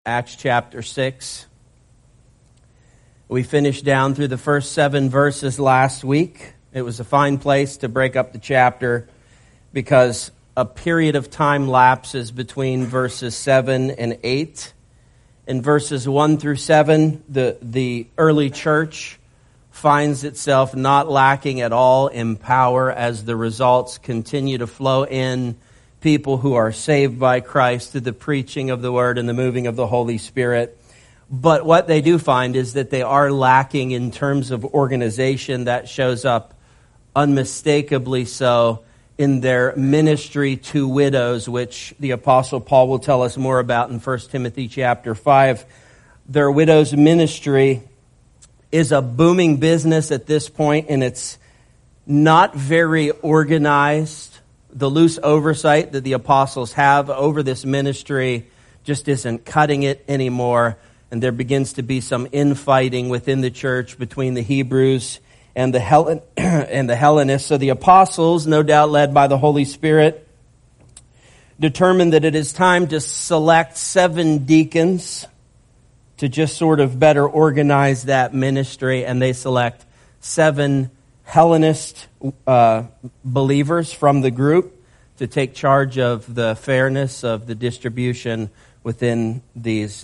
Acts chapter 6. We finished down through the first 7 verses last week. It was a fine place to break up the chapter because a period of time lapses between verses 7 and 8. In verses 1 through 7, the early church finds itself not lacking at all in power as the results continue to flow in. People who are saved by Christ through the preaching of the Word and the moving of the Holy Spirit. But what they do find is that they are lacking in terms of organization. That shows up unmistakably so in their ministry to widows, which the Apostle Paul will tell us more about in 1 Timothy chapter 5. Their widows' ministry is a booming business at this point, and it's not very organized. The loose oversight that the apostles have over this ministry just isn't cutting it anymore. And there begins to be some infighting within the church between the Hebrews and the Hellenists. So the apostles, no doubt led by the Holy Spirit, determined that it is time to select 7 deacons to just sort of better organize that ministry. And they select 7 Hellenist believers from the group to take charge of the fairness of the distribution within these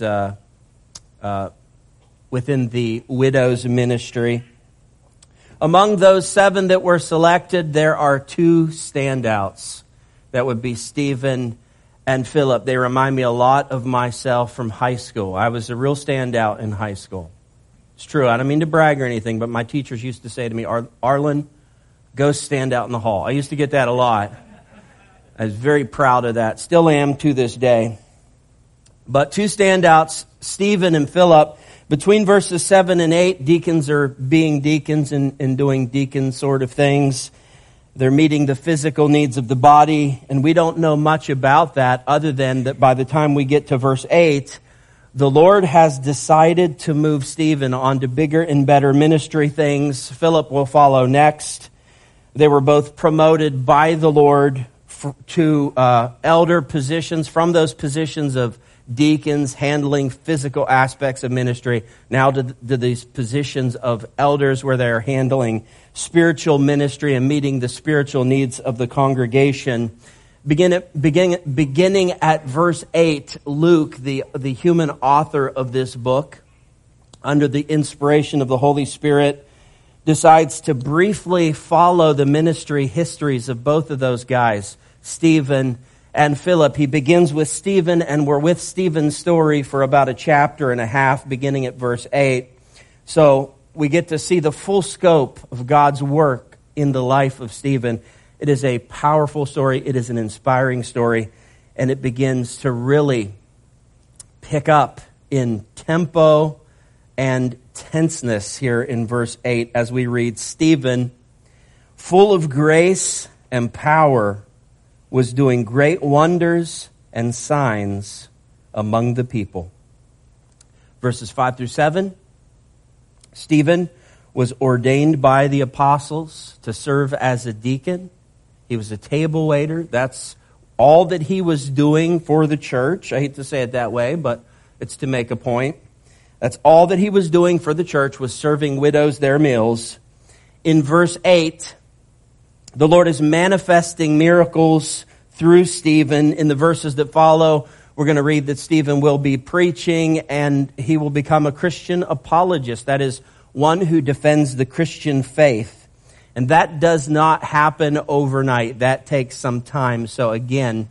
within the widows' ministry. Among those 7 that were selected, there are 2 standouts. That would be Stephen and Philip. They remind me a lot of myself from high school. I was a real standout in high school. It's true. I don't mean to brag or anything, but my teachers used to say to me, Arlen, go stand out in the hall. I used to get that a lot. I was very proud of that. Still am to this day. But 2 standouts, Stephen and Philip. Between verses 7 and 8, deacons are being deacons and doing deacon sort of things. They're meeting the physical needs of the body. And we don't know much about that other than that by the time we get to verse 8, the Lord has decided to move Stephen on to bigger and better ministry things. Philip will follow next. They were both promoted by the Lord to elder positions, from those positions of deacons handling physical aspects of ministry, now to these positions of elders where they're handling spiritual ministry and meeting the spiritual needs of the congregation. Beginning at verse 8, Luke, the human author of this book, under the inspiration of the Holy Spirit, decides to briefly follow the ministry histories of both of those guys, Stephen and Philip. He begins with Stephen, and we're with Stephen's story for about a chapter and a half, beginning at verse 8. So we get to see the full scope of God's work in the life of Stephen. It is a powerful story. It is an inspiring story. And it begins to really pick up in tempo and tenseness here in verse 8 as we read, Stephen, full of grace and power, was doing great wonders and signs among the people. Verses 5 through 7, Stephen was ordained by the apostles to serve as a deacon. He was a table waiter. That's all that he was doing for the church. I hate to say it that way, but it's to make a point. That's all that he was doing for the church, was serving widows their meals. In verse 8, the Lord is manifesting miracles through Stephen. In the verses that follow, we're going to read that Stephen will be preaching and he will become a Christian apologist. That is, one who defends the Christian faith. And that does not happen overnight. That takes some time. So again,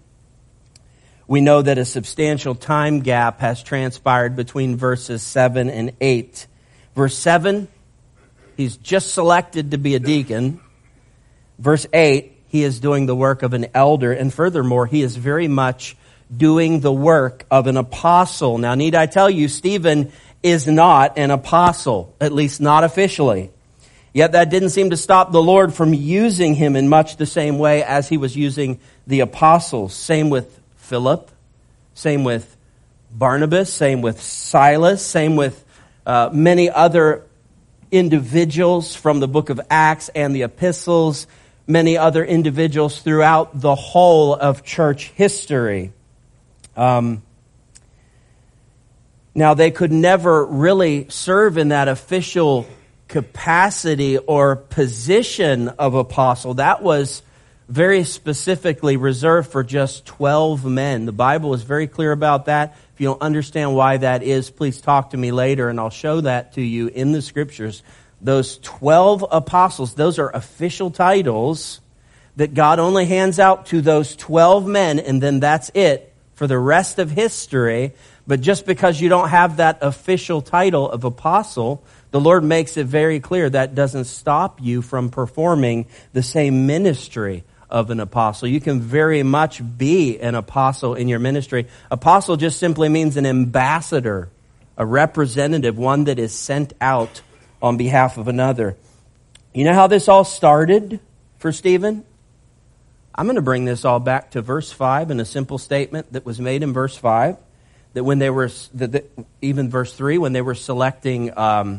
we know that a substantial time gap has transpired between verses 7 and 8. Verse 7, he's just selected to be a deacon. Verse 8, he is doing the work of an elder. And furthermore, he is very much doing the work of an apostle. Now, need I tell you, Stephen is not an apostle, at least not officially. Yet that didn't seem to stop the Lord from using him in much the same way as he was using the apostles. Same with Philip, same with Barnabas, same with Silas, same with many other individuals from the book of Acts and the epistles, many other individuals throughout the whole of church history. Now, they could never really serve in that official capacity or position of apostle. That was very specifically reserved for just 12 men. The Bible is very clear about that. If you don't understand why that is, please talk to me later, and I'll show that to you in the Scriptures. Those 12 apostles, those are official titles that God only hands out to those 12 men, and then that's it for the rest of history. But just because you don't have that official title of apostle, the Lord makes it very clear that doesn't stop you from performing the same ministry of an apostle. You can very much be an apostle in your ministry. Apostle just simply means an ambassador, a representative, one that is sent out on behalf of another. You know how this all started for Stephen? I'm going to bring this all back to verse 5 in a simple statement that was made in verse 5, that when they were, even verse 3, when they were selecting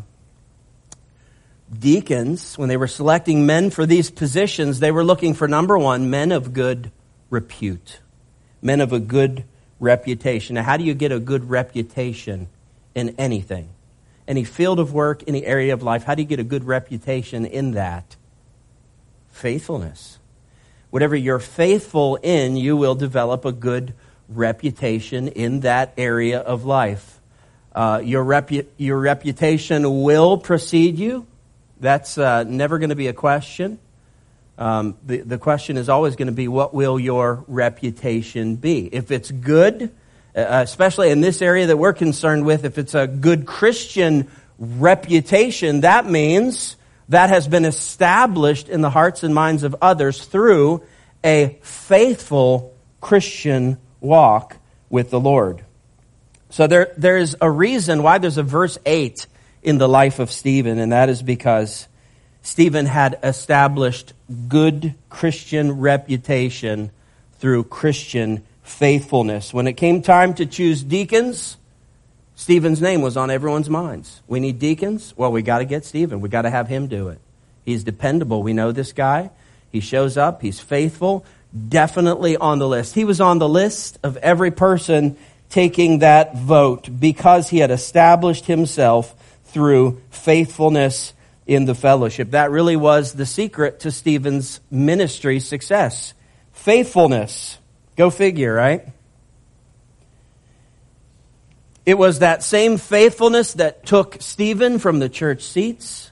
deacons, when they were selecting men for these positions, they were looking for, number one, men of good repute, men of a good reputation. Now, how do you get a good reputation in anything? Any field of work, any area of life, how do you get a good reputation in that? Faithfulness. Whatever you're faithful in, you will develop a good reputation in that area of life. Your reputation will precede you. That's never going to be a question. The question is always going to be, what will your reputation be? If it's good, especially in this area that we're concerned with, if it's a good Christian reputation, that means that has been established in the hearts and minds of others through a faithful Christian walk with the Lord. So there is a reason why there's a verse 8 in the life of Stephen, and that is because Stephen had established good Christian reputation through Christian faithfulness. When it came time to choose deacons, Stephen's name was on everyone's minds. We need deacons? Well, we got to get Stephen. We got to have him do it. He's dependable. We know this guy. He shows up. He's faithful. Definitely on the list. He was on the list of every person taking that vote because he had established himself through faithfulness in the fellowship. That really was the secret to Stephen's ministry success. Faithfulness. Go figure, right? It was that same faithfulness that took Stephen from the church seats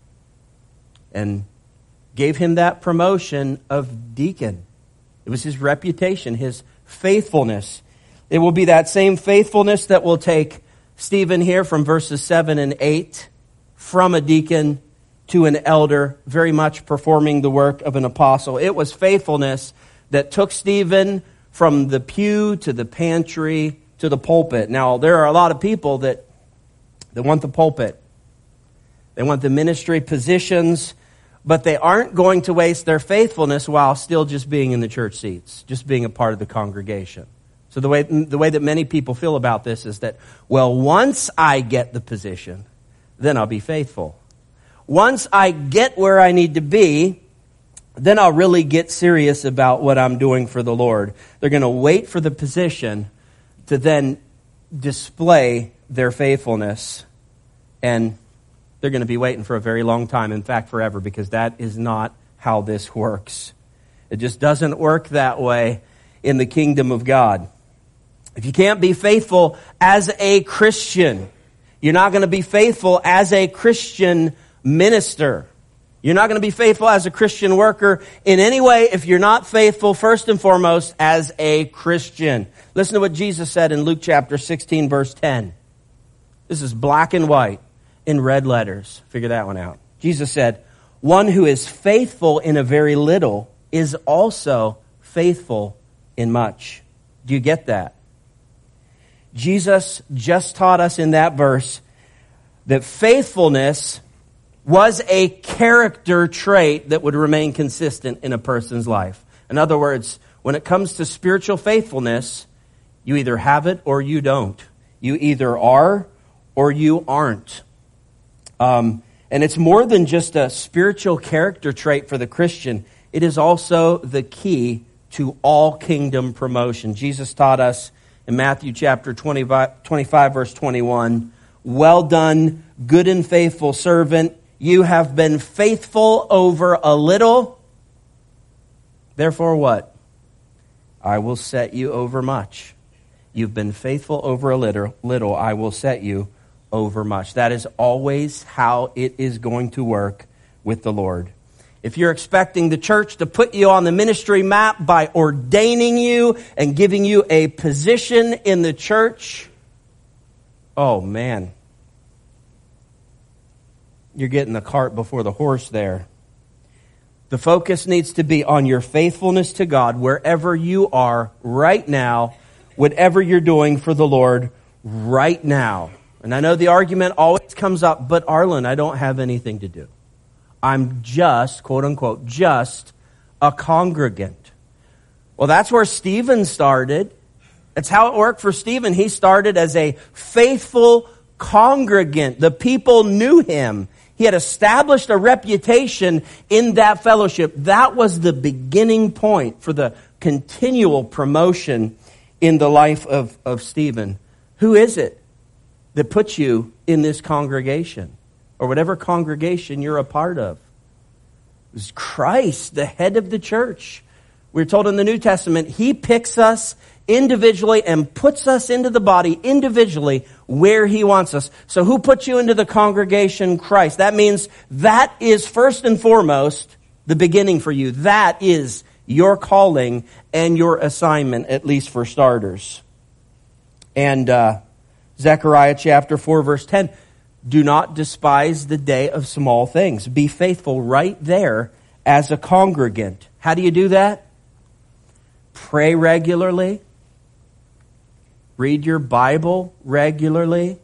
and gave him that promotion of deacon. It was his reputation, his faithfulness. It will be that same faithfulness that will take Stephen here from verses 7 and 8 from a deacon to an elder, very much performing the work of an apostle. It was faithfulness that took Stephen from the pew to the pantry to the pulpit. Now, there are a lot of people that want the pulpit. They want the ministry positions, but they aren't going to waste their faithfulness while still just being in the church seats, just being a part of the congregation. So the way that many people feel about this is that, well, once I get the position, then I'll be faithful. Once I get where I need to be, then I'll really get serious about what I'm doing for the Lord. They're going to wait for the position to then display their faithfulness, and they're going to be waiting for a very long time, in fact, forever, because that is not how this works. It just doesn't work that way in the kingdom of God. If you can't be faithful as a Christian, you're not going to be faithful as a Christian minister. You're not going to be faithful as a Christian worker in any way if you're not faithful, first and foremost, as a Christian. Listen to what Jesus said in Luke chapter 16, verse 10. This is black and white in red letters. Figure that one out. Jesus said, "One who is faithful in a very little is also faithful in much." Do you get that? Jesus just taught us in that verse that faithfulness was a character trait that would remain consistent in a person's life. In other words, when it comes to spiritual faithfulness, you either have it or you don't. You either are or you aren't. And it's more than just a spiritual character trait for the Christian. It is also the key to all kingdom promotion. Jesus taught us in Matthew chapter 25, verse 21. Well done, good and faithful servant. You have been faithful over a little. Therefore what? I will set you over much. You've been faithful over a little. I will set you over much. That is always how it is going to work with the Lord. If you're expecting the church to put you on the ministry map by ordaining you and giving you a position in the church, oh man, you're getting the cart before the horse there. The focus needs to be on your faithfulness to God wherever you are right now, whatever you're doing for the Lord right now. And I know the argument always comes up, but Arlen, I don't have anything to do. I'm just, quote unquote, just a congregant. Well, that's where Stephen started. That's how it worked for Stephen. He started as a faithful congregant. The people knew him. He had established a reputation in that fellowship. That was the beginning point for the continual promotion in the life of Stephen. Who is it that puts you in this congregation or whatever congregation you're a part of? It was Christ, the head of the church. We're told in the New Testament, he picks us individually and puts us into the body individually where he wants us. So who puts you into the congregation? Christ. That means that is first and foremost the beginning for you. That is your calling and your assignment, at least for starters. And Zechariah chapter 4, verse 10, do not despise the day of small things. Be faithful right there as a congregant. How do you do that? Pray regularly. Read your Bible regularly.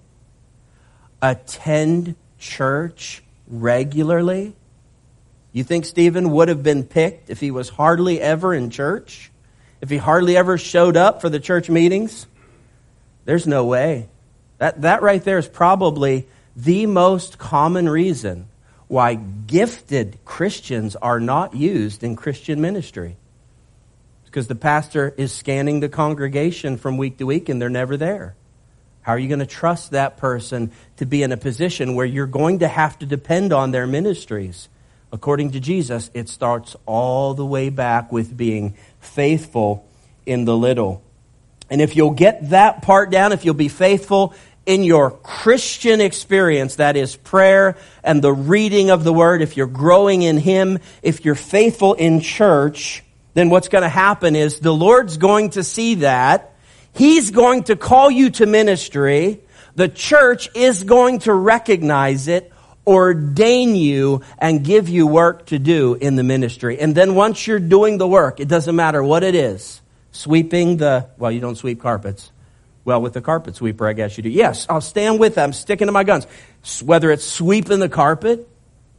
Attend church regularly. You think Stephen would have been picked if he was hardly ever in church? If he hardly ever showed up for the church meetings? There's no way. That right there is probably the most common reason why gifted Christians are not used in Christian ministry. Because the pastor is scanning the congregation from week to week and they're never there. How are you going to trust that person to be in a position where you're going to have to depend on their ministries? According to Jesus, it starts all the way back with being faithful in the little. And if you'll get that part down, if you'll be faithful in your Christian experience, that is prayer and the reading of the Word, if you're growing in Him, if you're faithful in church, then what's going to happen is the Lord's going to see that. He's going to call you to ministry. The church is going to recognize it, ordain you, and give you work to do in the ministry. And then once you're doing the work, it doesn't matter what it is. Sweeping well, you don't sweep carpets. Well, with the carpet sweeper, I guess you do. Yes, I'll stand with them, sticking to my guns. Whether it's sweeping the carpet,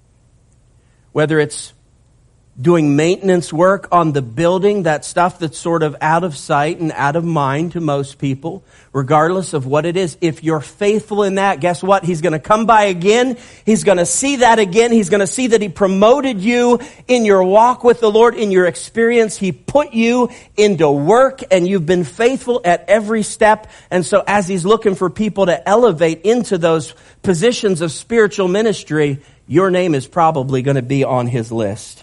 whether it's doing maintenance work on the building, that stuff that's sort of out of sight and out of mind to most people, regardless of what it is, if you're faithful in that, guess what? He's going to come by again. He's going to see that again. He's going to see that He promoted you in your walk with the Lord, in your experience. He put you into work and you've been faithful at every step. And so as He's looking for people to elevate into those positions of spiritual ministry, your name is probably going to be on His list.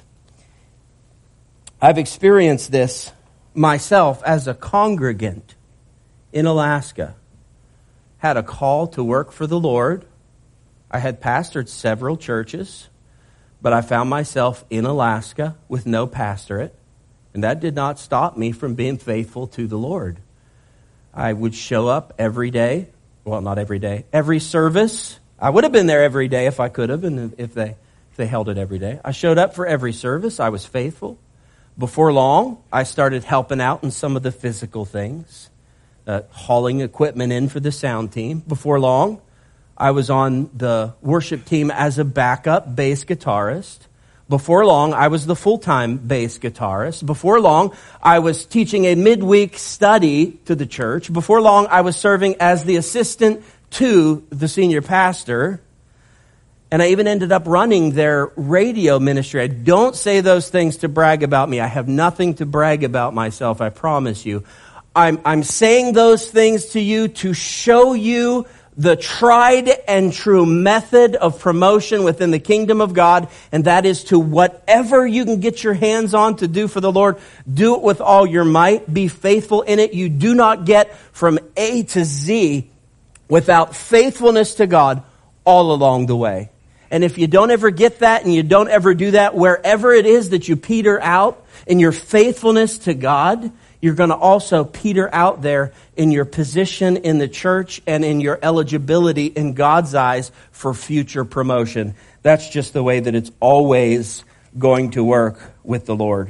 I've experienced this myself as a congregant in Alaska. Had a call to work for the Lord. I had pastored several churches, but I found myself in Alaska with no pastorate, and that did not stop me from being faithful to the Lord. I would show up every day. Well, not every day. Every service. I would have been there every day if I could have, and if they held it every day. I showed up for every service. I was faithful. Before long, I started helping out in some of the physical things, hauling equipment in for the sound team. Before long, I was on the worship team as a backup bass guitarist. Before long, I was the full-time bass guitarist. Before long, I was teaching a midweek study to the church. Before long, I was serving as the assistant to the senior pastor. And I even ended up running their radio ministry. I don't say those things to brag about me. I have nothing to brag about myself, I promise you. I'm saying those things to you to show you the tried and true method of promotion within the kingdom of God, and that is to whatever you can get your hands on to do for the Lord, do it with all your might. Be faithful in it. You do not get from A to Z without faithfulness to God all along the way. And if you don't ever get that and you don't ever do that, wherever it is that you peter out in your faithfulness to God, you're going to also peter out there in your position in the church and in your eligibility in God's eyes for future promotion. That's just the way that it's always going to work with the Lord.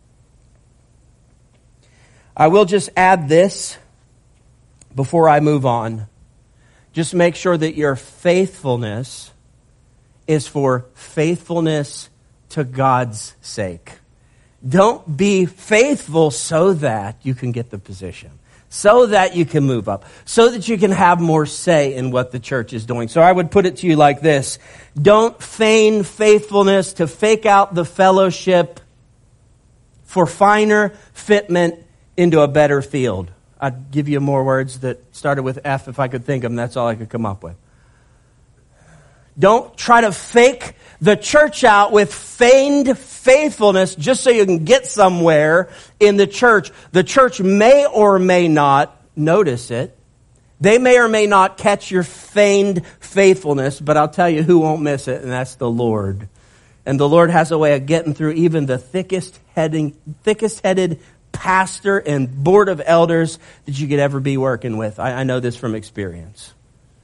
I will just add this before I move on. Just make sure that your faithfulness is for faithfulness to God's sake. Don't be faithful so that you can get the position, so that you can move up, so that you can have more say in what the church is doing. So I would put it to you like this. Don't feign faithfulness to fake out the fellowship for finer fitment into a better field. I'd give you more words that started with F if I could think of them. That's all I could come up with. Don't try to fake the church out with feigned faithfulness just so you can get somewhere in the church. The church may or may not notice it. They may or may not catch your feigned faithfulness, but I'll tell you who won't miss it, and that's the Lord. And the Lord has a way of getting through even the thickest-headed pastor and board of elders that you could ever be working with. I know this from experience.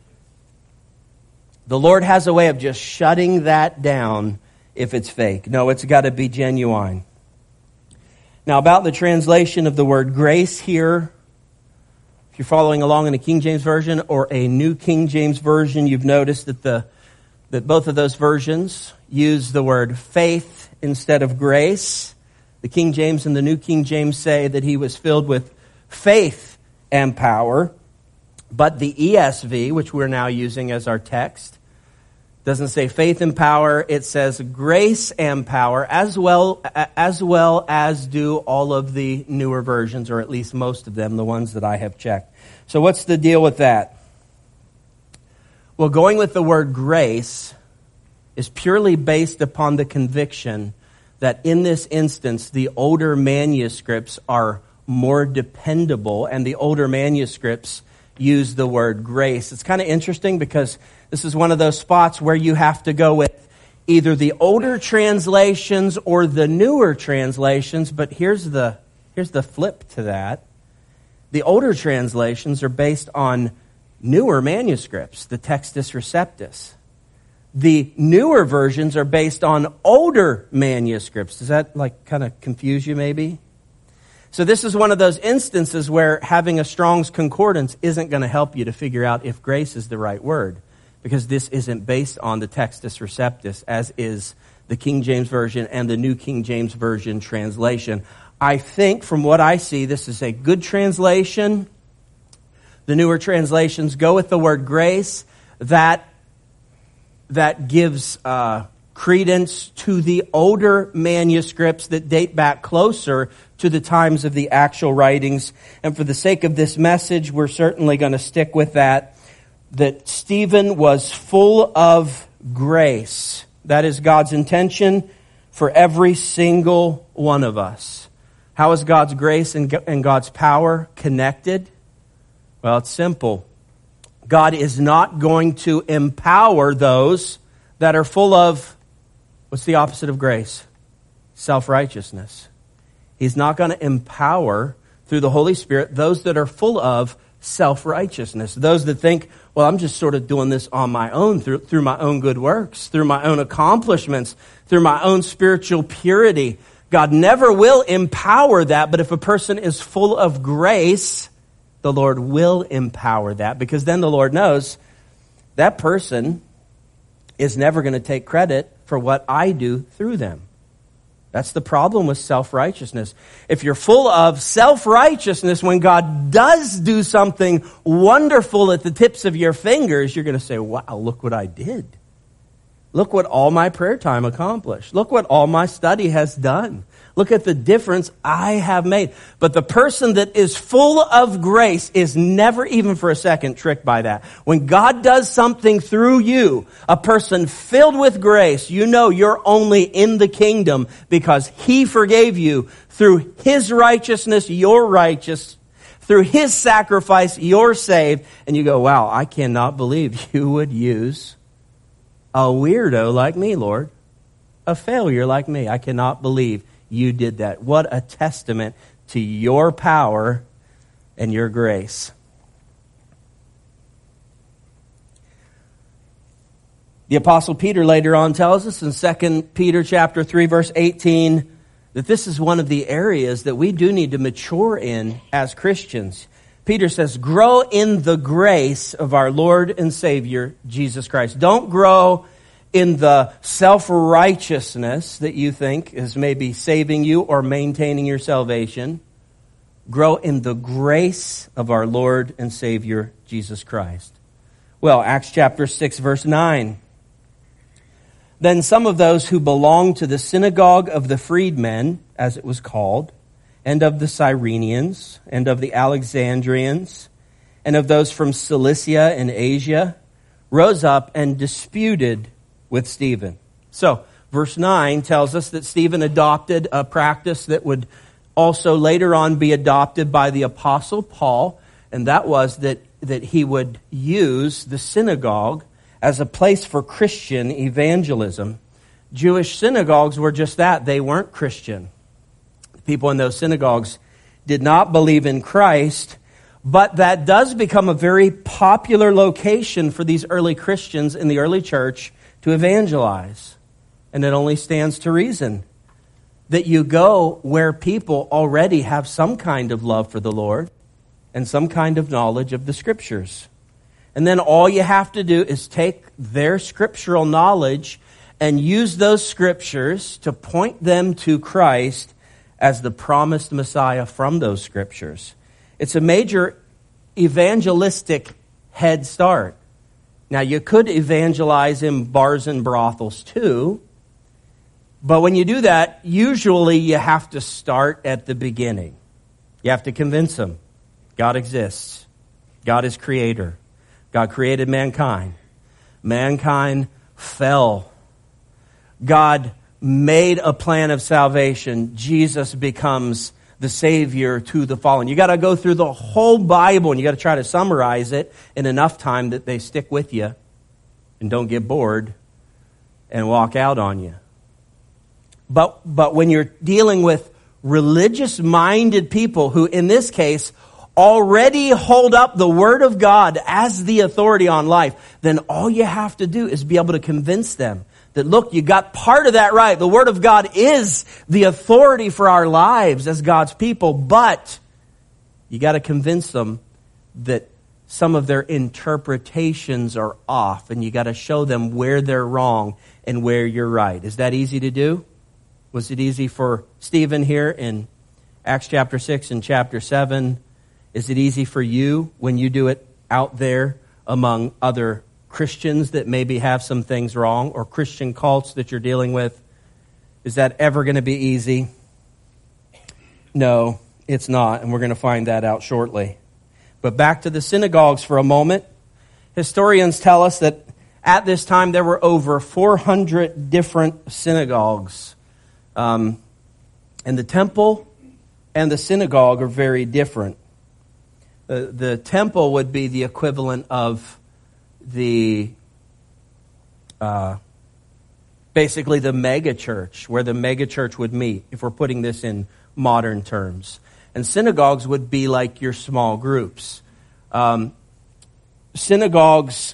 The Lord has a way of just shutting that down if it's fake. No, it's got to be genuine. Now, about the translation of the word grace here, if you're following along in a King James Version or a New King James Version, you've noticed that both of those versions use the word faith instead of grace. The King James and the New King James say that he was filled with faith and power. But the ESV, which we're now using as our text, doesn't say faith and power. It says grace and power, as well as do all of the newer versions, or at least most of them, the ones that I have checked. So what's the deal with that? Well, going with the word grace is purely based upon the conviction that in this instance, the older manuscripts are more dependable, and the older manuscripts use the word grace. It's kind of interesting because this is one of those spots where you have to go with either the older translations or the newer translations, but here's the flip to that. The older translations are based on newer manuscripts, the Textus Receptus. The newer versions are based on older manuscripts. Does that kind of confuse you maybe? So this is one of those instances where having a Strong's Concordance isn't going to help you to figure out if grace is the right word, because this isn't based on the Textus Receptus, as is the King James Version and the New King James Version translation. I think from what I see, this is a good translation. The newer translations go with the word grace. That gives credence to the older manuscripts that date back closer to the times of the actual writings. And for the sake of this message, we're certainly going to stick with that Stephen was full of grace. That is God's intention for every single one of us. How is God's grace and God's power connected? Well, it's simple. God is not going to empower those that are full of, what's the opposite of grace? Self-righteousness. He's not going to empower through the Holy Spirit those that are full of self-righteousness. Those that think, well, I'm just sort of doing this on my own, through my own good works, through my own accomplishments, through my own spiritual purity. God never will empower that, but if a person is full of grace, the Lord will empower that, because then the Lord knows that person is never going to take credit for what I do through them. That's the problem with self-righteousness. If you're full of self-righteousness, when God does do something wonderful at the tips of your fingers, you're going to say, wow, look what I did. Look what all my prayer time accomplished. Look what all my study has done. Look at the difference I have made. But the person that is full of grace is never even for a second tricked by that. When God does something through you, a person filled with grace, you know you're only in the kingdom because He forgave you. Through His righteousness, you're righteous. Through His sacrifice, you're saved. And you go, wow, I cannot believe you would use a weirdo like me, Lord. A failure like me. I cannot believe you did that. What a testament to your power and your grace. The Apostle Peter later on tells us in 2 Peter chapter 3, verse 18, that this is one of the areas that we do need to mature in as Christians. Peter says, grow in the grace of our Lord and Savior, Jesus Christ. Don't grow in the self-righteousness that you think is maybe saving you or maintaining your salvation. Grow in the grace of our Lord and Savior, Jesus Christ. Well, Acts chapter 6, verse 9. Then some of those who belonged to the synagogue of the freedmen, as it was called, and of the Cyrenians, and of the Alexandrians, and of those from Cilicia and Asia, rose up and disputed with Stephen. So, verse 9 tells us that Stephen adopted a practice that would also later on be adopted by the Apostle Paul, and that was that he would use the synagogue as a place for Christian evangelism. Jewish synagogues were just that. They weren't Christian. People in those synagogues did not believe in Christ, but that does become a very popular location for these early Christians in the early church to evangelize. And it only stands to reason that you go where people already have some kind of love for the Lord and some kind of knowledge of the Scriptures. And then all you have to do is take their scriptural knowledge and use those Scriptures to point them to Christ as the promised Messiah from those Scriptures. It's a major evangelistic head start. Now, you could evangelize in bars and brothels too, but when you do that, usually you have to start at the beginning. You have to convince them God exists. God is creator. God created mankind. Mankind fell. God made a plan of salvation. Jesus becomes the Savior to the fallen. You got to go through the whole Bible, and you got to try to summarize it in enough time that they stick with you and don't get bored and walk out on you. But when you're dealing with religious-minded people who, in this case, already hold up the Word of God as the authority on life, then all you have to do is be able to convince them that, look, you got part of that right. The Word of God is the authority for our lives as God's people, but you got to convince them that some of their interpretations are off, and you got to show them where they're wrong and where you're right. Is that easy to do? Was it easy for Stephen here in Acts chapter 6 and chapter 7? Is it easy for you when you do it out there among other Christians that maybe have some things wrong, or Christian cults that you're dealing with? Is that ever going to be easy? No, it's not, and we're going to find that out shortly. But back to the synagogues for a moment. Historians tell us that at this time there were over 400 different synagogues. And the temple and the synagogue are very different. The temple would be the equivalent of the basically the mega church, where the mega church would meet, if we're putting this in modern terms. And synagogues would be like your small groups. Synagogues,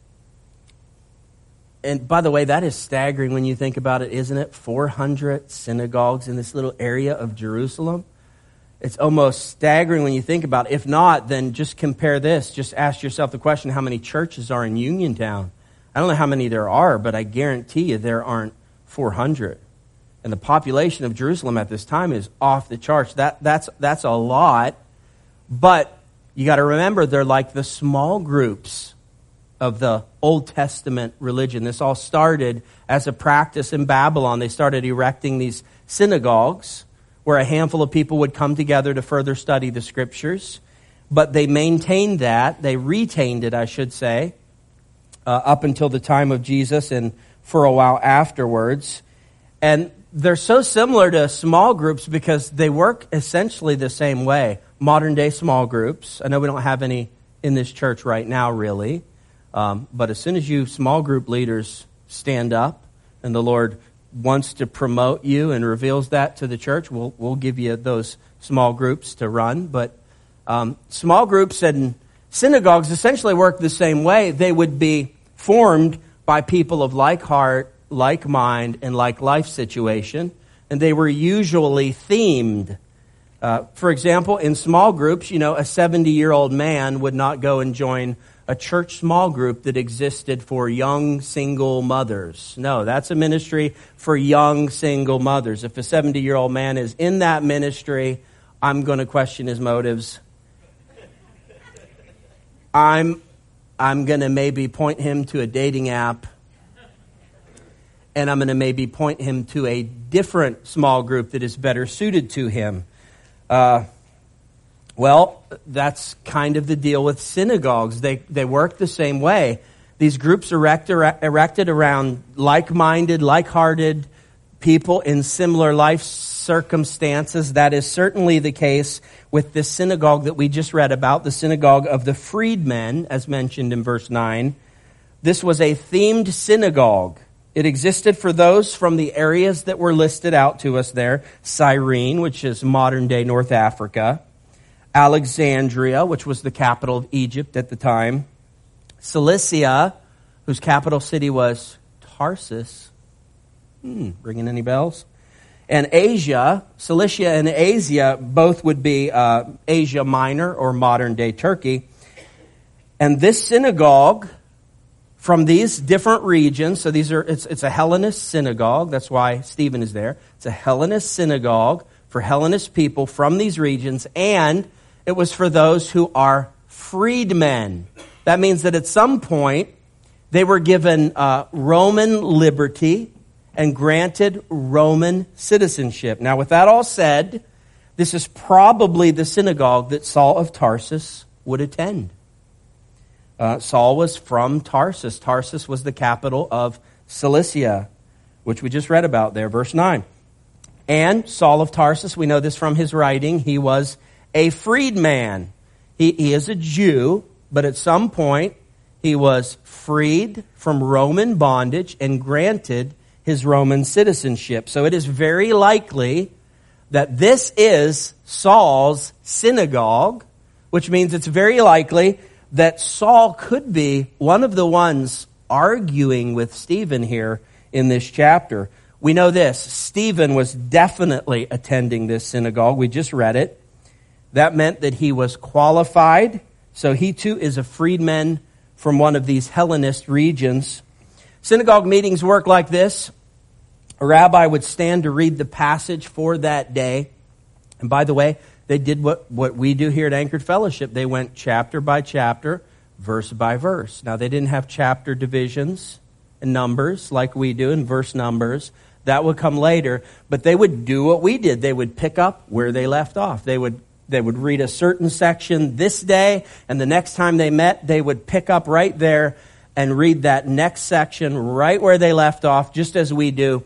and by the way, that is staggering when you think about it, isn't it? 400 synagogues in this little area of Jerusalem. It's almost staggering when you think about it. If not, then just compare this. Just ask yourself the question, how many churches are in Uniontown? I don't know how many there are, but I guarantee you there aren't 400. And the population of Jerusalem at this time is off the charts. That's a lot. But you got to remember, they're like the small groups of the Old Testament religion. This all started as a practice in Babylon. They started erecting these synagogues where a handful of people would come together to further study the Scriptures. But they maintained that, they retained it, I should say, up until the time of Jesus and for a while afterwards. And they're so similar to small groups because they work essentially the same way. Modern day small groups. I know we don't have any in this church right now, really. But as soon as you small group leaders stand up and the Lord wants to promote you and reveals that to the church, we'll give you those small groups to run. But small groups and synagogues essentially work the same way. They would be formed by people of like heart, like mind, and like life situation. And they were usually themed. For example, in small groups, a 70-year-old man would not go and join a church small group that existed for young single mothers. No, that's a ministry for young single mothers. If a 70-year-old man is in that ministry, I'm going to question his motives. I'm going to maybe point him to a dating app, and I'm going to maybe point him to a different small group that is better suited to him. Well, that's kind of the deal with synagogues. They work the same way. These groups erected around like-minded, like-hearted people in similar life circumstances. That is certainly the case with this synagogue that we just read about, the synagogue of the freedmen, as mentioned in verse 9. This was a themed synagogue. It existed for those from the areas that were listed out to us there. Cyrene, which is modern-day North Africa. Alexandria, which was the capital of Egypt at the time. Cilicia, whose capital city was Tarsus. Ringing any bells? And Asia, Cilicia and Asia, both would be Asia Minor or modern-day Turkey. And this synagogue, from these different regions, so it's a Hellenist synagogue. That's why Stephen is there. It's a Hellenist synagogue for Hellenist people from these regions, and it was for those who are freedmen. That means that at some point they were given Roman liberty and granted Roman citizenship. Now, with that all said, this is probably the synagogue that Saul of Tarsus would attend. Saul was from Tarsus. Tarsus was the capital of Cilicia, which we just read about there, verse 9. And Saul of Tarsus, we know this from his writing, he was a freedman. He is a Jew, but at some point he was freed from Roman bondage and granted his Roman citizenship. So it is very likely that this is Saul's synagogue, which means it's very likely that Saul could be one of the ones arguing with Stephen here in this chapter. We know this, Stephen was definitely attending this synagogue. We just read it. That meant that he was qualified. So he too is a freedman from one of these Hellenist regions. Synagogue meetings work like this. A rabbi would stand to read the passage for that day. And by the way, they did what we do here at Anchored Fellowship. They went chapter by chapter, verse by verse. Now, they didn't have chapter divisions and numbers like we do in verse numbers. That would come later. But they would do what we did. They would pick up where they left off. They would read a certain section this day, and the next time they met, they would pick up right there and read that next section right where they left off, just as we do.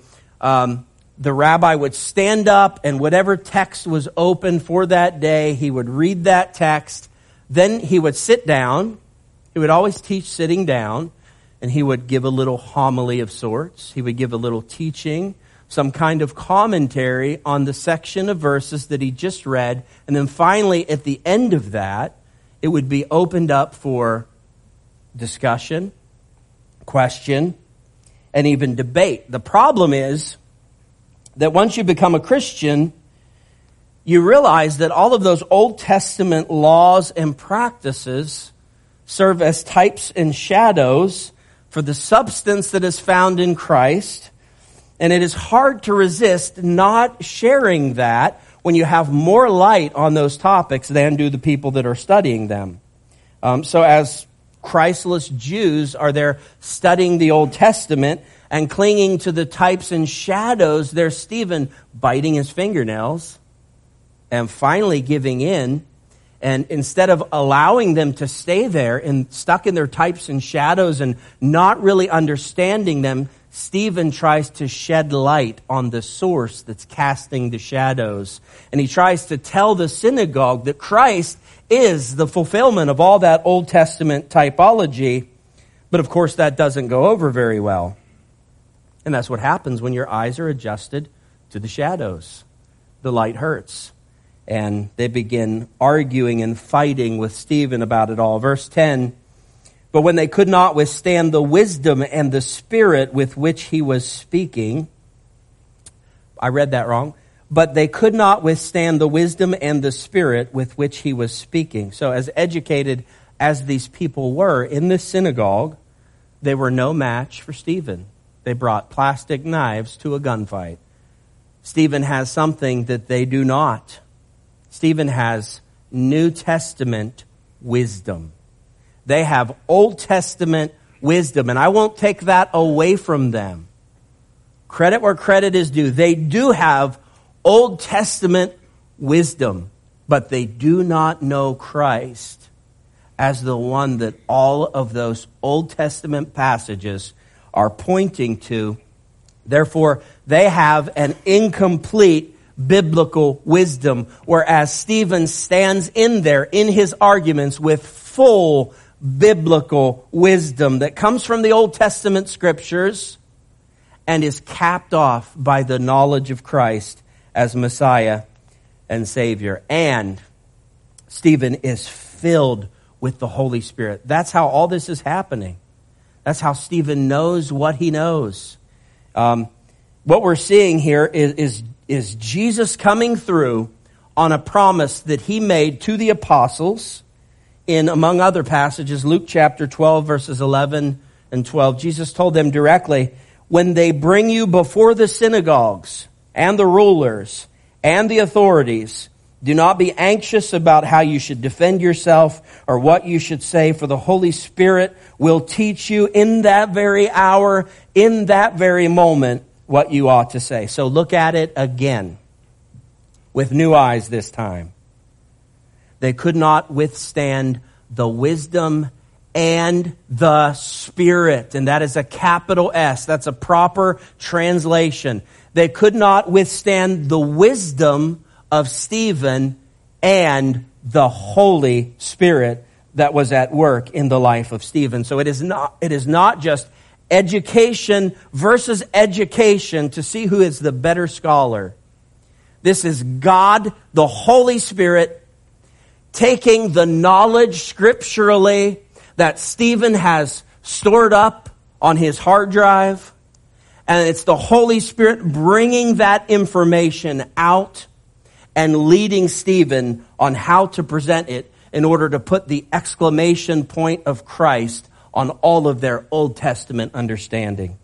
The rabbi would stand up, and whatever text was open for that day, he would read that text. Then he would sit down. He would always teach sitting down, and he would give a little homily of sorts. He would give a little teaching, some kind of commentary on the section of verses that he just read. And then finally, at the end of that, it would be opened up for discussion, question, and even debate. The problem is that once you become a Christian, you realize that all of those Old Testament laws and practices serve as types and shadows for the substance that is found in Christ. And it is hard to resist not sharing that when you have more light on those topics than do the people that are studying them. So as Christless Jews are there studying the Old Testament and clinging to the types and shadows. There's Stephen biting his fingernails and finally giving in. And instead of allowing them to stay there and stuck in their types and shadows and not really understanding them, Stephen tries to shed light on the source that's casting the shadows. And he tries to tell the synagogue that Christ is the fulfillment of all that Old Testament typology. But of course, that doesn't go over very well. And that's what happens when your eyes are adjusted to the shadows. The light hurts. And they begin arguing and fighting with Stephen about it all. Verse 10, but when they could not withstand the wisdom and the spirit with which he was speaking, I read that wrong, but they could not withstand the wisdom and the spirit with which he was speaking. So as educated as these people were in the synagogue, they were no match for Stephen. They brought plastic knives to a gunfight. Stephen has something that they do not. Stephen has New Testament wisdom. They have Old Testament wisdom, and I won't take that away from them. Credit where credit is due. They do have Old Testament wisdom, but they do not know Christ as the one that all of those Old Testament passages are pointing to. Therefore, they have an incomplete biblical wisdom, whereas Stephen stands in there in his arguments with full biblical wisdom that comes from the Old Testament scriptures and is capped off by the knowledge of Christ as Messiah and Savior. And Stephen is filled with the Holy Spirit. That's how all this is happening. That's how Stephen knows what he knows. What we're seeing here is Jesus coming through on a promise that he made to the apostles in, among other passages, Luke chapter 12, verses 11 and 12. Jesus told them directly, when they bring you before the synagogues and the rulers and the authorities, do not be anxious about how you should defend yourself or what you should say, for the Holy Spirit will teach you in that very hour, in that very moment, what you ought to say. So look at it again with new eyes this time. They could not withstand the wisdom and the Spirit. And that is a capital S. That's a proper translation. They could not withstand the wisdom of Stephen and the Holy Spirit that was at work in the life of Stephen. So it is not just education versus education to see who is the better scholar. This is God, the Holy Spirit, taking the knowledge scripturally that Stephen has stored up on his hard drive, and it's the Holy Spirit bringing that information out and leading Stephen on how to present it in order to put the exclamation point of Christ on all of their Old Testament understanding.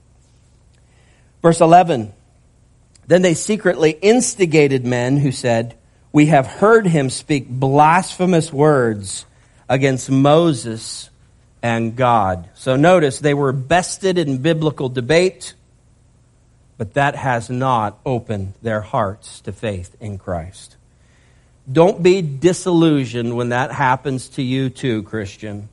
Verse 11, then they secretly instigated men who said, we have heard him speak blasphemous words against Moses and God. So notice they were bested in biblical debate, but that has not opened their hearts to faith in Christ. Don't be disillusioned when that happens to you too, Christian.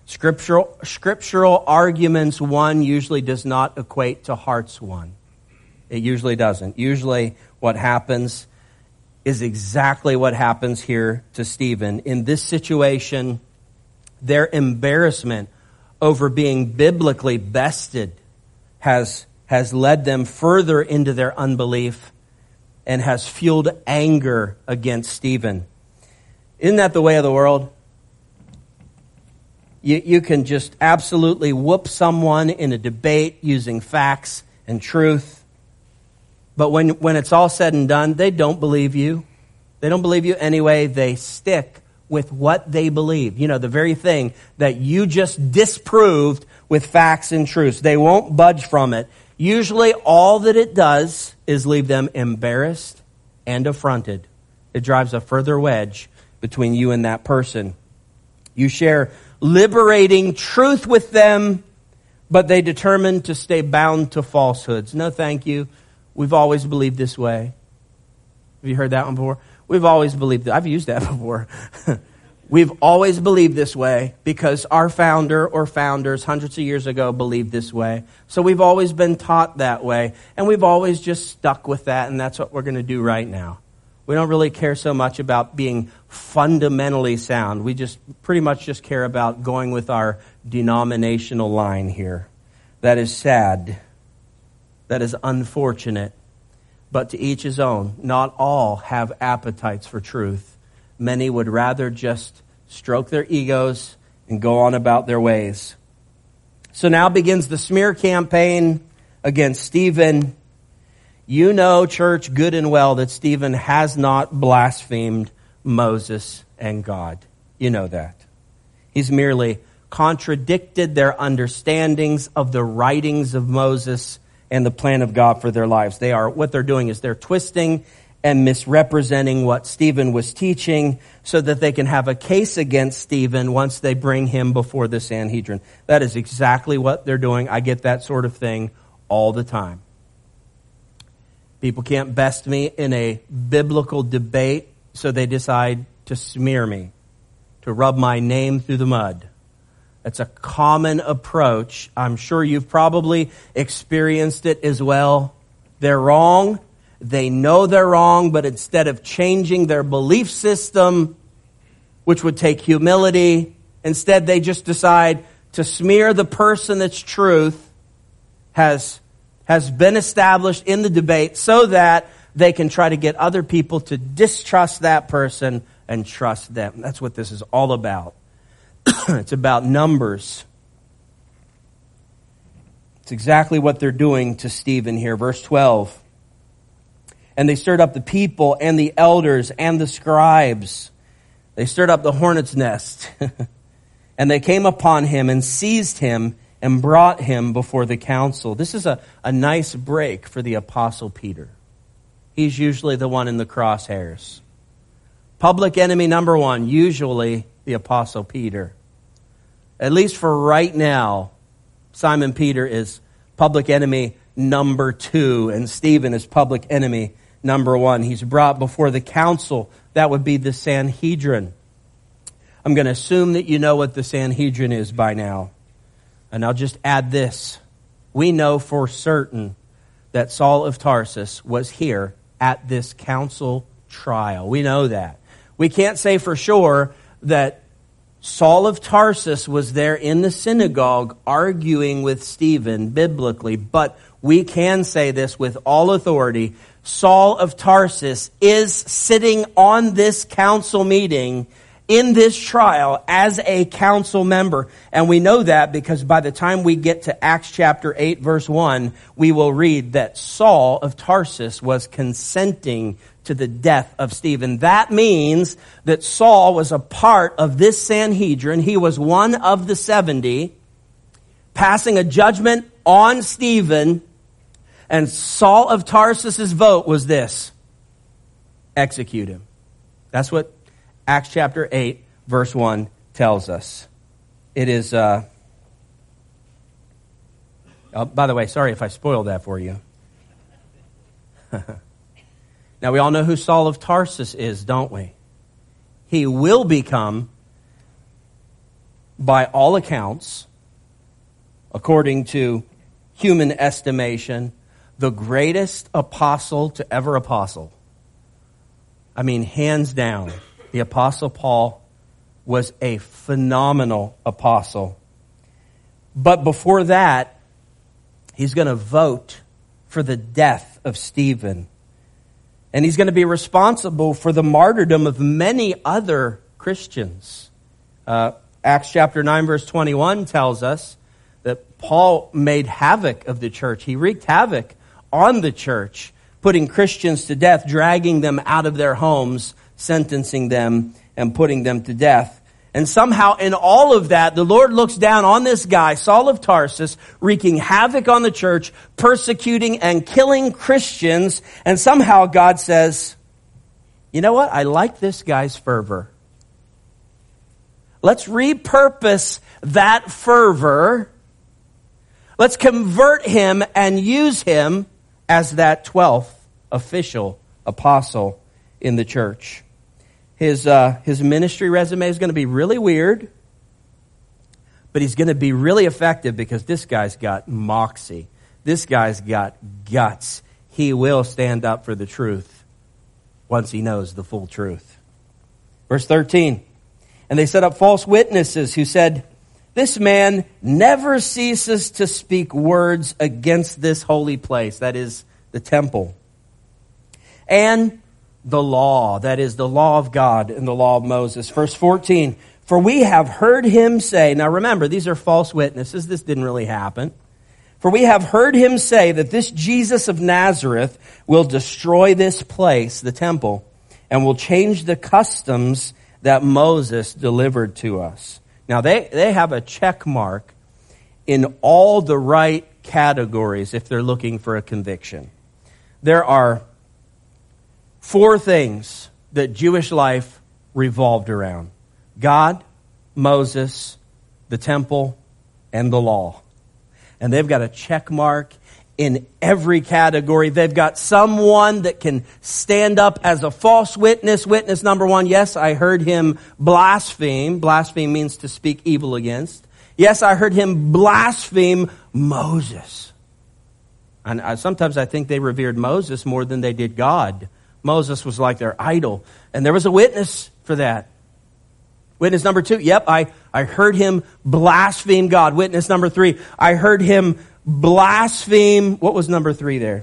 Scriptural arguments won usually does not equate to hearts won. It usually doesn't. Usually what happens is exactly what happens here to Stephen. In this situation, their embarrassment over being biblically bested has led them further into their unbelief and has fueled anger against Stephen. Isn't that the way of the world? You can just absolutely whoop someone in a debate using facts and truth. But when it's all said and done, they don't believe you. They don't believe you anyway. They stick with what they believe. You know, the very thing that you just disproved with facts and truths. They won't budge from it. Usually all that it does is leave them embarrassed and affronted. It drives a further wedge between you and that person. You share liberating truth with them, but they determined to stay bound to falsehoods. No, thank you. We've always believed this way. Have you heard that one before? We've always believed that. I've used that before. We've always believed this way because our founder or founders hundreds of years ago believed this way. So we've always been taught that way, and we've always just stuck with that, and that's what we're going to do right now. We don't really care so much about being fundamentally sound. We just pretty much just care about going with our denominational line here. That is sad. That is unfortunate. But to each his own. Not all have appetites for truth. Many would rather just stroke their egos and go on about their ways. So now begins the smear campaign against Stephen. You know, church, good and well, that Stephen has not blasphemed Moses and God. You know that. He's merely contradicted their understandings of the writings of Moses and the plan of God for their lives. What they're doing is they're twisting and misrepresenting what Stephen was teaching so that they can have a case against Stephen once they bring him before the Sanhedrin. That is exactly what they're doing. I get that sort of thing all the time. People can't best me in a biblical debate, so they decide to smear me, to rub my name through the mud. That's a common approach. I'm sure you've probably experienced it as well. They're wrong. They know they're wrong, but instead of changing their belief system, which would take humility, instead they just decide to smear the person that's truth has been established in the debate so that they can try to get other people to distrust that person and trust them. That's what this is all about. It's about numbers. It's exactly what they're doing to Stephen here. Verse 12. And they stirred up the people and the elders and the scribes. They stirred up the hornet's nest. And they came upon him and seized him and brought him before the council. This is a nice break for the Apostle Peter. He's usually the one in the crosshairs. Public enemy number one, usually the Apostle Peter. At least for right now, Simon Peter is public enemy number 2, and Stephen is public enemy number 1. He's brought before the council. That would be the Sanhedrin. I'm going to assume that you know what the Sanhedrin is by now. And I'll just add this. We know for certain that Saul of Tarsus was here at this council trial. We know that. We can't say for sure that Saul of Tarsus was there in the synagogue arguing with Stephen biblically, but we can say this with all authority. Saul of Tarsus is sitting on this council meeting in this trial as a council member. And we know that because by the time we get to Acts chapter 8, verse 1, we will read that Saul of Tarsus was consenting to the death of Stephen. That means that Saul was a part of this Sanhedrin. He was one of the 70, passing a judgment on Stephen. And Saul of Tarsus's vote was this: execute him. That's what Acts chapter 8, verse 1 tells us. It is, by the way, sorry if I spoiled that for you. Now, we all know who Saul of Tarsus is, don't we? He will become, by all accounts, according to human estimation, the greatest apostle to ever apostle. I mean, hands down. The Apostle Paul was a phenomenal apostle. But before that, he's going to vote for the death of Stephen. And he's going to be responsible for the martyrdom of many other Christians. Acts chapter 9, verse 21 tells us that Paul made havoc of the church. He wreaked havoc on the church, putting Christians to death, dragging them out of their homes, sentencing them and putting them to death. And somehow in all of that, the Lord looks down on this guy, Saul of Tarsus, wreaking havoc on the church, persecuting and killing Christians. And somehow God says, you know what? I like this guy's fervor. Let's repurpose that fervor. Let's convert him and use him as that 12th official apostle in the church. His ministry resume is going to be really weird, but he's going to be really effective because this guy's got moxie. This guy's got guts. He will stand up for the truth once he knows the full truth. Verse 13, and they set up false witnesses who said, this man never ceases to speak words against this holy place, that is the temple, and the law, that is the law of God and the law of Moses. Verse 14, for we have heard him say, now remember, these are false witnesses. This didn't really happen. For we have heard him say that this Jesus of Nazareth will destroy this place, the temple, and will change the customs that Moses delivered to us. Now, they have a check mark in all the right categories if they're looking for a conviction. There are 4 things that Jewish life revolved around: God, Moses, the temple, and the law. And they've got a check mark in every category. They've got someone that can stand up as a false witness. Witness number 1, yes, I heard him blaspheme. Blaspheme means to speak evil against. Yes, I heard him blaspheme Moses. And sometimes I think they revered Moses more than they did God. Moses was like their idol. And there was a witness for that. Witness number 2, yep, I heard him blaspheme God. Witness number 3, I heard him blaspheme. What was number 3 there?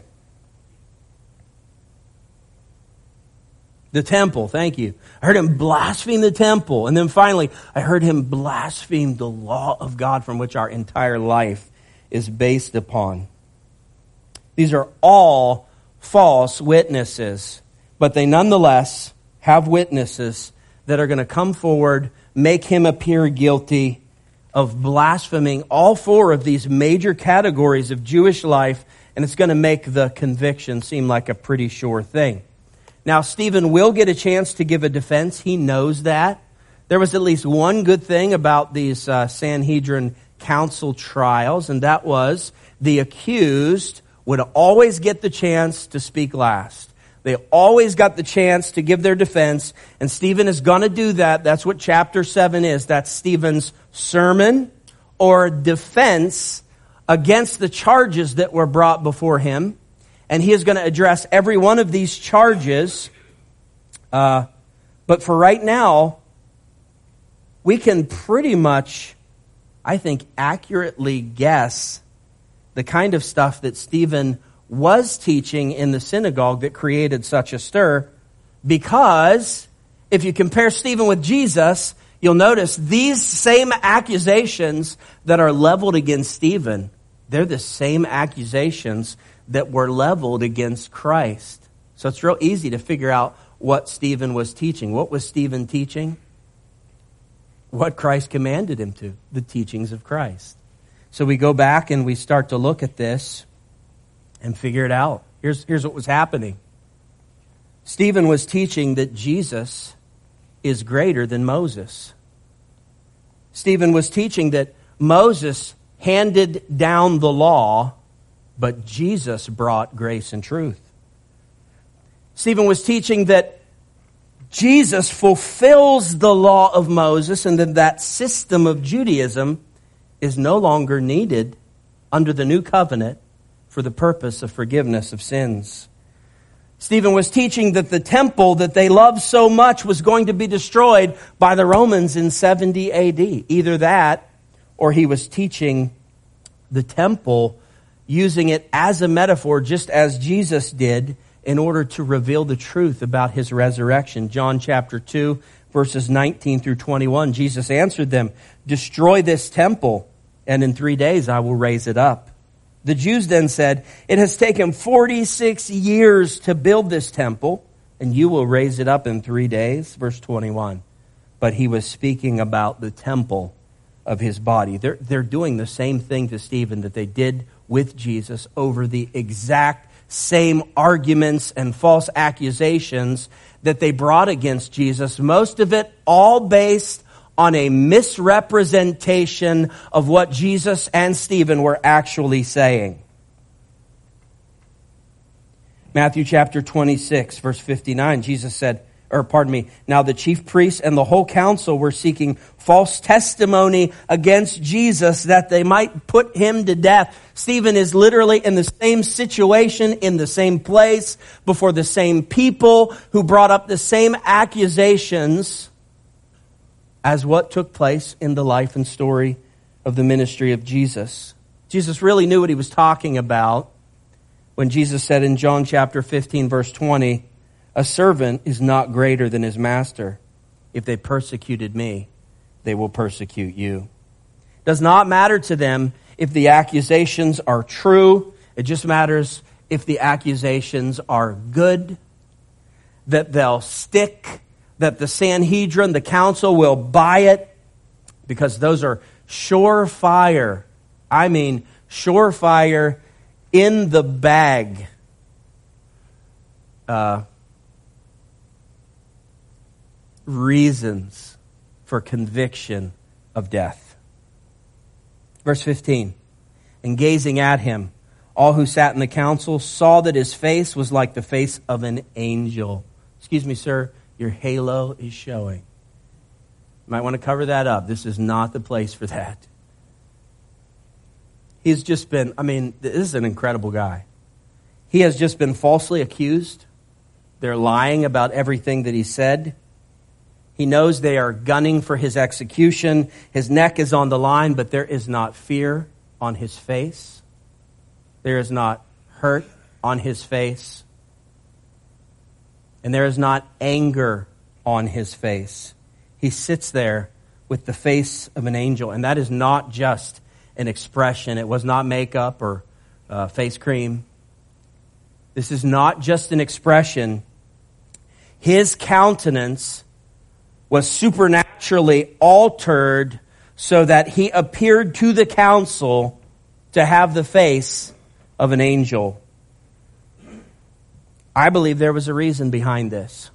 The temple, thank you. I heard him blaspheme the temple. And then finally, I heard him blaspheme the law of God from which our entire life is based upon. These are all false witnesses, but they nonetheless have witnesses that are going to come forward, make him appear guilty of blaspheming all 4 of these major categories of Jewish life, and it's going to make the conviction seem like a pretty sure thing. Now, Stephen will get a chance to give a defense. He knows that. There was at least one good thing about these Sanhedrin council trials, and that was the accused would always get the chance to speak last. They always got the chance to give their defense, and Stephen is going to do that. That's what chapter 7 is. That's Stephen's sermon or defense against the charges that were brought before him. And he is going to address every one of these charges. But for right now, we can pretty much, I think, accurately guess the kind of stuff that Stephen was teaching in the synagogue that created such a stir, because if you compare Stephen with Jesus, you'll notice these same accusations that are leveled against Stephen, they're the same accusations that were leveled against Christ. So it's real easy to figure out what Stephen was teaching. What was Stephen teaching? What Christ commanded him to, the teachings of Christ. So we go back and we start to look at this and figure it out. Here's what was happening. Stephen was teaching that Jesus is greater than Moses. Stephen was teaching that Moses handed down the law, but Jesus brought grace and truth. Stephen was teaching that Jesus fulfills the law of Moses, and that system of Judaism is no longer needed under the new covenant for the purpose of forgiveness of sins. Stephen was teaching that the temple that they loved so much was going to be destroyed by the Romans in 70 AD. Either that, or he was teaching the temple, using it as a metaphor, just as Jesus did, in order to reveal the truth about his resurrection. John chapter 2, verses 19 through 21, Jesus answered them, "Destroy this temple, and in 3 days I will raise it up." The Jews then said, "It has taken 46 years to build this temple, and you will raise it up in 3 days." Verse 21. But he was speaking about the temple of his body. They're doing the same thing to Stephen that they did with Jesus over the exact same arguments and false accusations that they brought against Jesus. Most of it all based on a misrepresentation of what Jesus and Stephen were actually saying. Matthew chapter 26, verse 59, Jesus said, now the chief priests and the whole council were seeking false testimony against Jesus that they might put him to death. Stephen is literally in the same situation, in the same place, before the same people who brought up the same accusations as what took place in the life and story of the ministry of Jesus. Jesus really knew what he was talking about when Jesus said in John chapter 15, verse 20, a servant is not greater than his master. If they persecuted me, they will persecute you. It does not matter to them if the accusations are true. It just matters if the accusations are good, that they'll stick, that the Sanhedrin, the council, will buy it, because those are surefire. I mean, surefire, in the bag reasons for conviction of death. Verse 15, and gazing at him, all who sat in the council saw that his face was like the face of an angel. Excuse me, sir, your halo is showing. You might want to cover that up. This is not the place for that. He's just been, this is an incredible guy. He has just been falsely accused. They're lying about everything that he said. He knows they are gunning for his execution. His neck is on the line, but there is not fear on his face. There is not hurt on his face. And there is not anger on his face. He sits there with the face of an angel. And that is not just an expression. It was not makeup or face cream. This is not just an expression. His countenance was supernaturally altered so that he appeared to the council to have the face of an angel. I believe there was a reason behind this.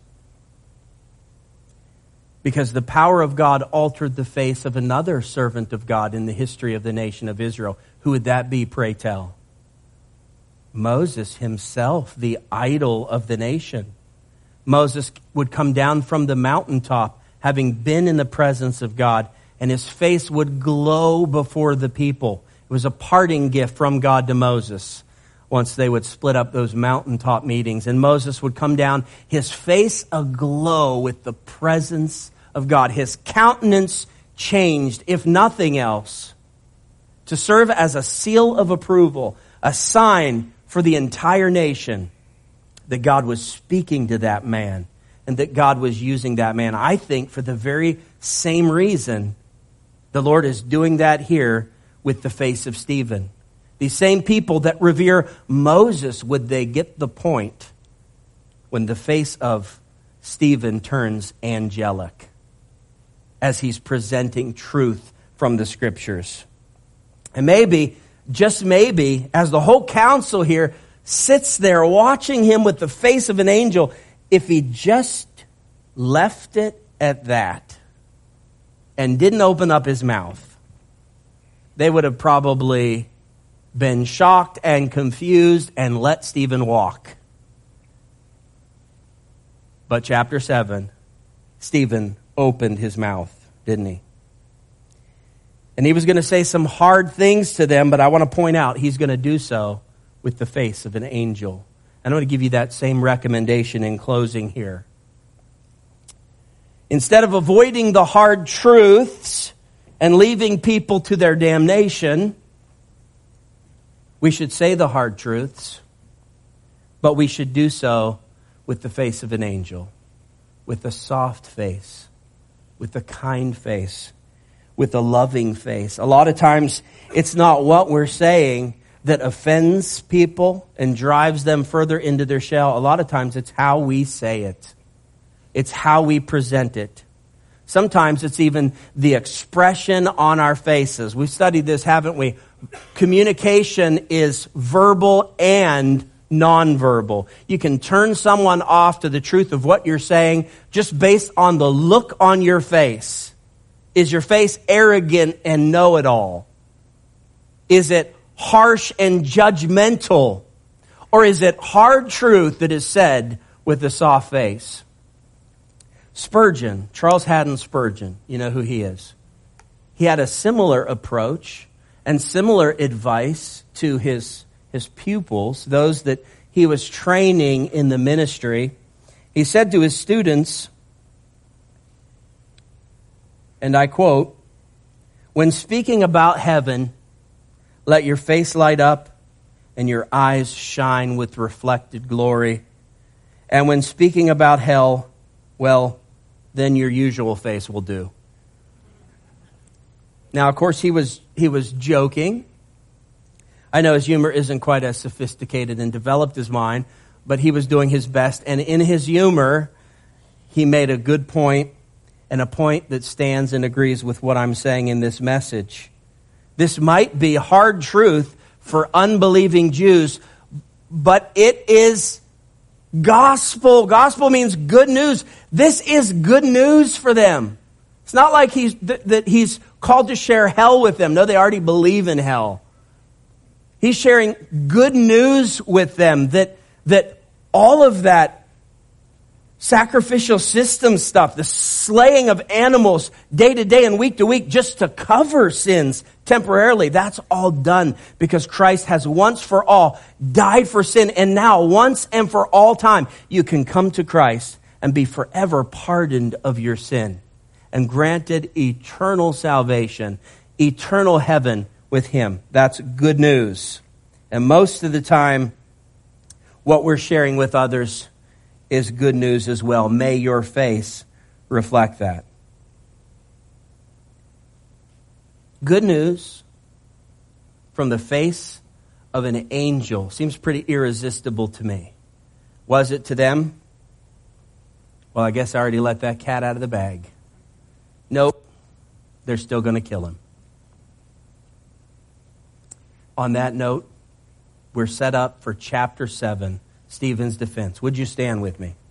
Because the power of God altered the face of another servant of God in the history of the nation of Israel. Who would that be, pray tell? Moses himself, the idol of the nation. Moses would come down from the mountaintop, having been in the presence of God, and his face would glow before the people. It was a parting gift from God to Moses once they would split up those mountaintop meetings. And Moses would come down, his face aglow with the presence of God. His countenance changed, if nothing else, to serve as a seal of approval, a sign for the entire nation that God was speaking to that man and that God was using that man. I think for the very same reason the Lord is doing that here with the face of Stephen. These same people that revere Moses, would they get the point when the face of Stephen turns angelic as he's presenting truth from the Scriptures? And maybe, just maybe, as the whole council here sits there watching him with the face of an angel, if he just left it at that and didn't open up his mouth, they would have probably been shocked and confused and let Stephen walk. But chapter 7, Stephen opened his mouth, didn't he? And he was going to say some hard things to them, but I want to point out he's going to do so with the face of an angel. And I'm going to give you that same recommendation in closing here. Instead of avoiding the hard truths and leaving people to their damnation, we should say the hard truths, but we should do so with the face of an angel, with a soft face, with a kind face, with a loving face. A lot of times, it's not what we're saying that offends people and drives them further into their shell. A lot of times, it's how we say it. It's how we present it. Sometimes it's even the expression on our faces. We've studied this, haven't we? Communication is verbal and nonverbal. You can turn someone off to the truth of what you're saying just based on the look on your face. Is your face arrogant and know-it-all? Is it harsh and judgmental? Or is it hard truth that is said with a soft face? Spurgeon, Charles Haddon Spurgeon, you know who he is. He had a similar approach and similar advice to his pupils, those that he was training in the ministry. He said to his students, and I quote, "When speaking about heaven, let your face light up and your eyes shine with reflected glory. And when speaking about hell, well, then your usual face will do." Now, of course, he was joking. I know his humor isn't quite as sophisticated and developed as mine, but he was doing his best. And in his humor, he made a good point, and a point that stands and agrees with what I'm saying in this message. This might be hard truth for unbelieving Jews, but it is gospel. Gospel means good news. This is good news for them. It's not like he's called to share hell with them. No, they already believe in hell. He's sharing good news with them that all of that sacrificial system stuff, the slaying of animals day to day and week to week just to cover sins temporarily, that's all done because Christ has once for all died for sin, and now once and for all time you can come to Christ and be forever pardoned of your sin and granted eternal salvation, eternal heaven with Him. That's good news. And most of the time, what we're sharing with others is good news as well. May your face reflect that. Good news from the face of an angel seems pretty irresistible to me. Was it to them? Well, I guess I already let that cat out of the bag. Nope, they're still going to kill him. On that note, we're set up for chapter 7, Stephen's defense. Would you stand with me?